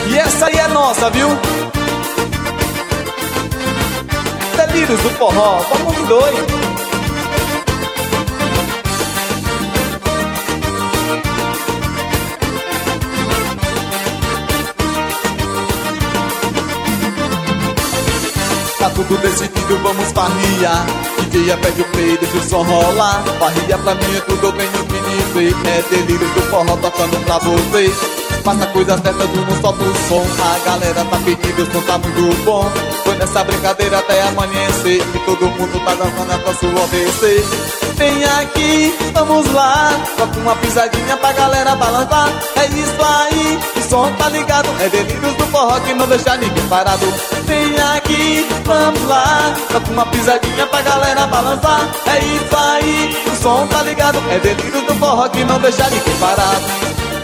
E essa aí é nossa, viu? Delírios do forró, vamos dois. Tá tudo decidido, vamos farriar. DJ pede o play, deixa o som rolar. Farria pra mim é tudo, eu tenho que dizer. É delírio do forró tocando pra você. Faça coisa certa, não solta o som. A galera tá pedindo, o som tá muito bom. Foi nessa brincadeira até amanhecer. E todo mundo tá dançando até o suor descer. Vem aqui, vamos lá. Toca uma pisadinha pra galera balançar. É isso aí, o som tá ligado. É delírios do forró que não deixa ninguém parado. Vem aqui, vamos lá. Toca uma pisadinha pra galera balançar. É isso aí, o som tá ligado. É delírios do forró que não deixa ninguém parado.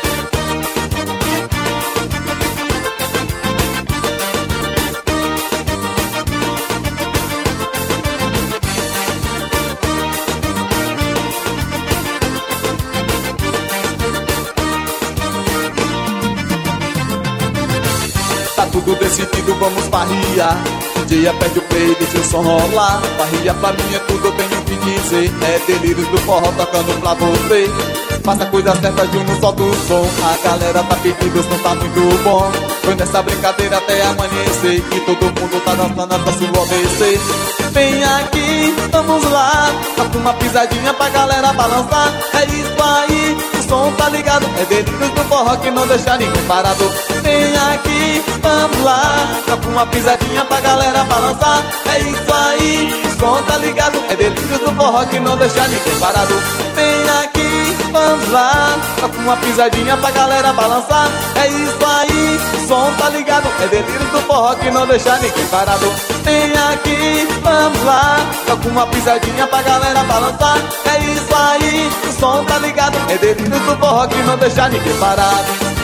Tá tudo decidido, vamos farriar. DJ pede o play, deixa o som rolar. Farria pra mim é tudo, eu tenho que dizer. É delírios do forró tocando pra você. Faça coisa certa, Gil, não solta o som. A galera tá pedindo, o som tá muito bom. Foi nessa brincadeira até amanhecer. E todo mundo tá dançando até suor descer. Vem aqui, vamos lá. Toca uma pisadinha pra galera balançar. É isso aí, o som tá ligado. É delírios do forró que não deixa ninguém parado. Vem aqui, vamos lá. Toca uma pisadinha pra galera balançar. É isso aí, o som tá ligado. É delírios do forró que não deixa ninguém parado. Vem aqui, vamos lá. Toca uma pisadinha pra galera balançar. É isso aí, o som tá ligado. É delírios do forró que não deixa ninguém parado. Vem aqui, vamos lá. Toca uma pisadinha pra galera balançar. É isso aí, o som tá ligado. É delírios do forró que não deixa ninguém parado.